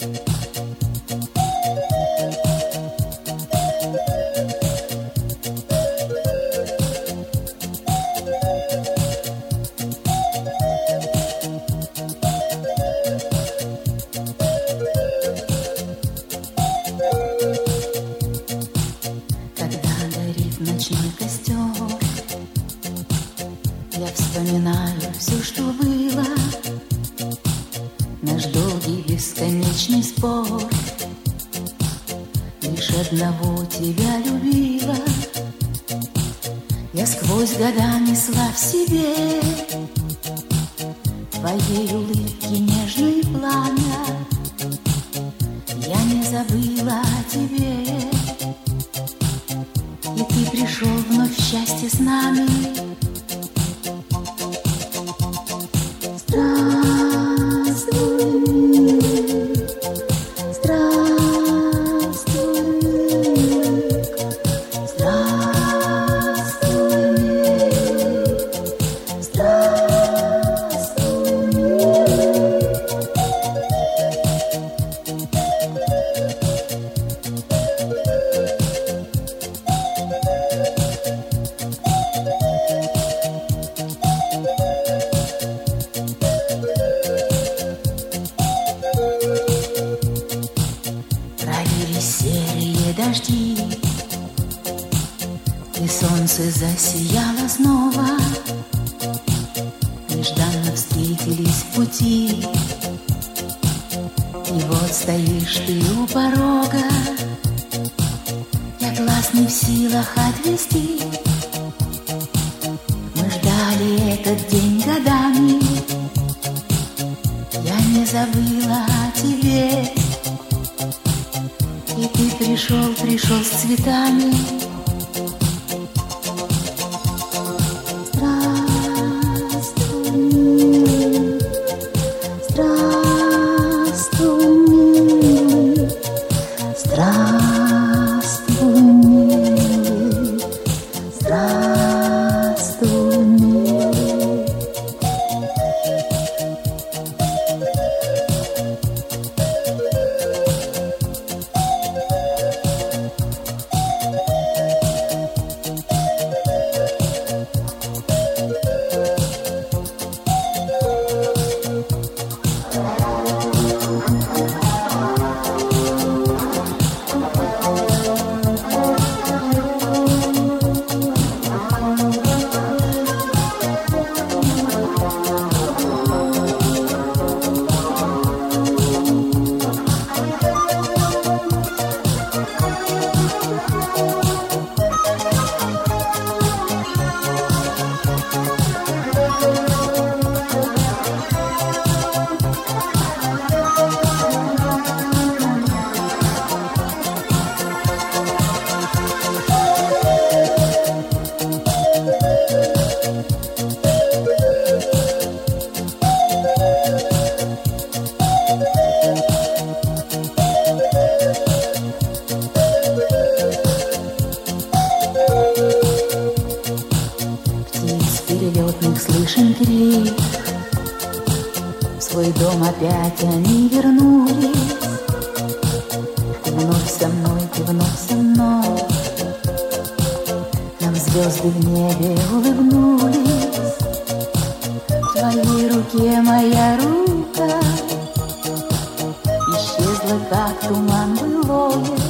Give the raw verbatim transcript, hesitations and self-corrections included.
Ночной костер, я вспоминаю все, что было, наш долгий бесконечный спор. Лишь одного тебя любила, я сквозь года несла в себе твоей улыбки нежное пламя. Я не забыла о тебе, и ты пришел вновь в счастье с нами. Здравствуй, милый, здравствуй, милый, здравствуй, милый, здравствуй, милый. Серые дожди, и солнце засияло снова. Нежданно встретились в пути, и вот стоишь ты у порога. Я глаз не в силах отвести. Мы ждали этот день годами, я не забыла о тебе. И ты пришел, пришел с цветами. Здравствуй, милый, здравствуй, милый, здравствуй, милый, здравствуй, милый. Перелетных слышен крик, в свой дом опять они вернулись. Ты вновь со мной, ты вновь со мной, нам звезды в небе улыбнулись. В твоей руке моя рука исчезла, как туман былое.